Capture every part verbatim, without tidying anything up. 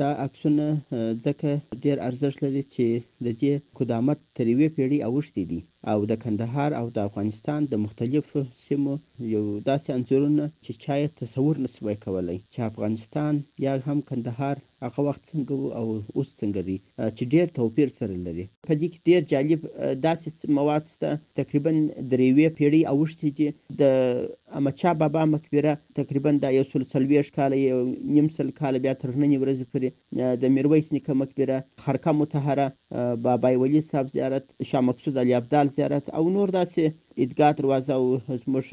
دا عکسونه ځکه ډېر ارزښت لري چې د دې قدامت تر یوې پیړۍ اوښتي دي او د کندهار او د افغانستان د مختلفو سیمو یو داسې انځورونه چې چا یې تصور نشي وای کولی چې افغانستان یا هم کندهار هغه وخت څنګه و او اوس څنګه دی، چې ډېر توپیر سره لري. په دې کې ډېر جالب داسې مواد شته تقریبا در یوې پیړۍ اوښتي دي. د احمدشاه بابا مقبره تقریبا دا یو سل څلوېښت کاله یو نیم سل کاله بیا تر نننۍ ورځې پورې، د میرویس نیکه مقبره، خرقه مطهره، بابای ولی صاحب زیارت، شاه مقصود علي ابدال زیارت او نور داسې عیدګاه دروازه او زموږ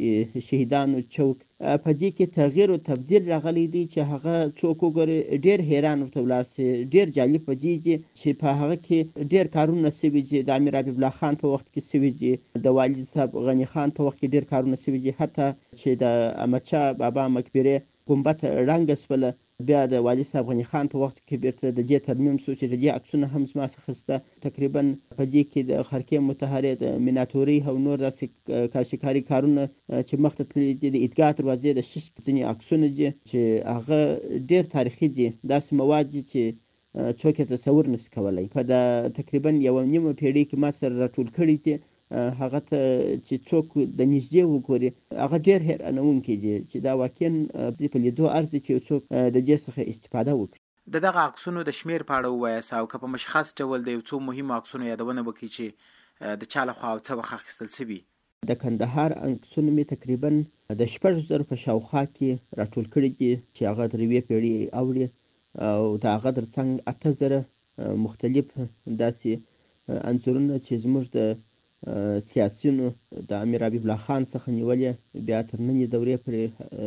شهیدانو چوک. په دې کې تغییر او تبدیل راغلی دی چې هغه څوک وګوري ډېر حیران ورته ولاړ شي. ډېر جالب په دې دي چې په هغه کې ډېر کارونه شوي دي. د امیر حبیب الله خان په وخت کې شوي دي، د والي صاحب غني خان په وخت کې ډېر کارونه شوي دي، حتی چې د احمدشاه بابا مقبرې ګنبد رنګه شوله، بیا د والي صاحب غني خان په وخت کې بیرته د دې ترمیم شو چې د دې عکسونه هم زما څخه شته. تقریبا په دې کې د خرقې مطهرې، د میناتورۍ او نور داسې کاشیکاري کارونه چې مخته تللي دي. د عیدګاه دروازې د شش ځینې عکسونه دي چې هغه ډېر تاریخي دي. داسې مواد دي چې څوک یې تصور نشي کولی. په د تقریبا یوه نیمه پیړۍ کې ما سره راټول کړي دي. هغه ته چې څوک د نږدې وګوري هغه ډېر حیرانوونکی دي چې دا واقعا په لیدو ارزي چې څوک د دې څخه استفاده وکړي. د دغه عکسونو د شمیر په اړه ووایاست او که په مشخص ډول د یو څو مهمو عکسونو یادونه وکړي چې د چا لخوا او څه وخت اخیستل شوي. د کندهار عکسونه مې تقریبا د شپږ زرو په شاوخوا کې راټول کړي دي چې هغه تر یوې پیړۍ اوړي او د هغه تر څنګ اته زره مختلف داسې انځورونه چې زموږ د سیاسیونو د امیر حبیب الله خان څخه نیولې بیا تر نننۍ دورې پورې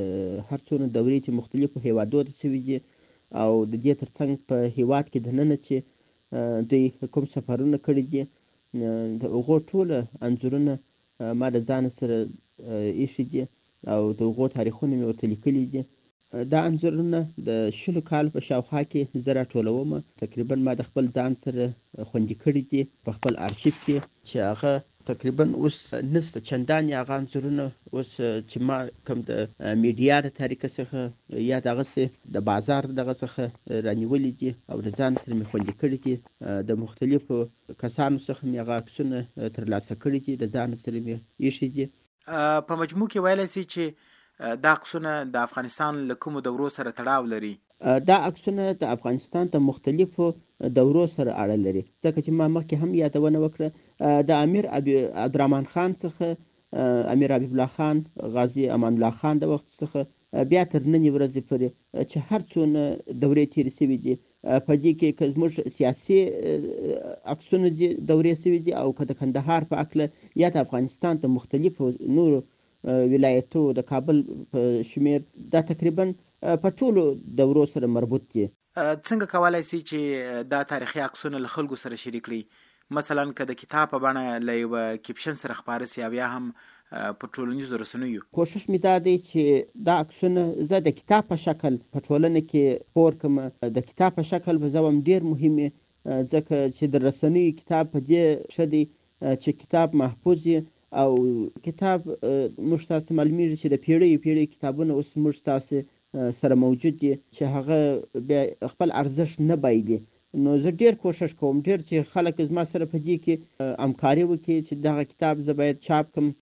هر څونه دورې چې مختلفو هیوادو ته شوي دي او د دې تر څنګ په هیواد کې دننه چې دوی کوم سفرونه کړي دي د هغو ټوله انځورونه ما د ځان سره ایښي دي او د هغو تاریخونه مې ورته لیکلي دي. دا انځورونه د شلو کال په شاوخوا کې زه راټولوم. تقریبا ما د خپل ځان سره خوندي کړي دي په خپل ارشیف کې چې هغه تقریبا اوس نشته چندانې هغه انځورونه اوس چې ما کوم د میډیا د طریقه څخه یا دغسې د بازار دغه څخه رانیولي دي او د ځان سره مې خوندي کړي دي. د مختلفو کسانو څخه مې هغه عکسونه ترلاسه کړي دي، د ځان سره مې ایښي دي. په مجموع کې ویلی سي چې دا عکسونه د افغانستان له کومو دورو سره تړاو لري؟ دا عکسونه د افغانستان د مختلفو دورو سره اړه لري، ځکه چې ما مخکې هم یادونه وکړه د امیر عبدالرحمن خان څخه، امیر حبیب الله خان، غازي امان الله خان د وخت څخه بیا تر نننۍ ورځې پورې چې هر څونه دورې تېرې شوي دي. په دې کې که زموږ سیاسي عکسونه دي دورې شوي دي او که د کندهار په هکله یا د افغانستان د مختلفو نورو ولایتو د کابل په شمیر دا تقریبا په ټولو دورو سره مربوط دي. څنګه کولای شي چې دا تاریخي عکسونه له خلکو سره شریک کړي؟ مثلا که د کتاب په بڼه له یوه کیپشن سره خپاره سي او یا هم په ټولنیزو رسنیو؟ کوشش مې دا دی چې دا عکسونه زه د کتاب په شکل په ټولنه کې خپور کړم. د کتاب په شکل به زه هم ډېر مهمې، ځکه چې د رسنیو کتاب په دې ښه دی چې کتاب محفوظ وي او کتاب موږ تاسو معلومیږي چې د پیړیو پیړیو کتابونه اوس موږ تاسو سره موجود دي چې هغه بیا خپل ارزښت نه بایلي. نو زه ډېر کوشش کوم ډېر چې خلک زما سره په دې کې همکاري وکړي چې دغه کتاب زه باید چاپ کړم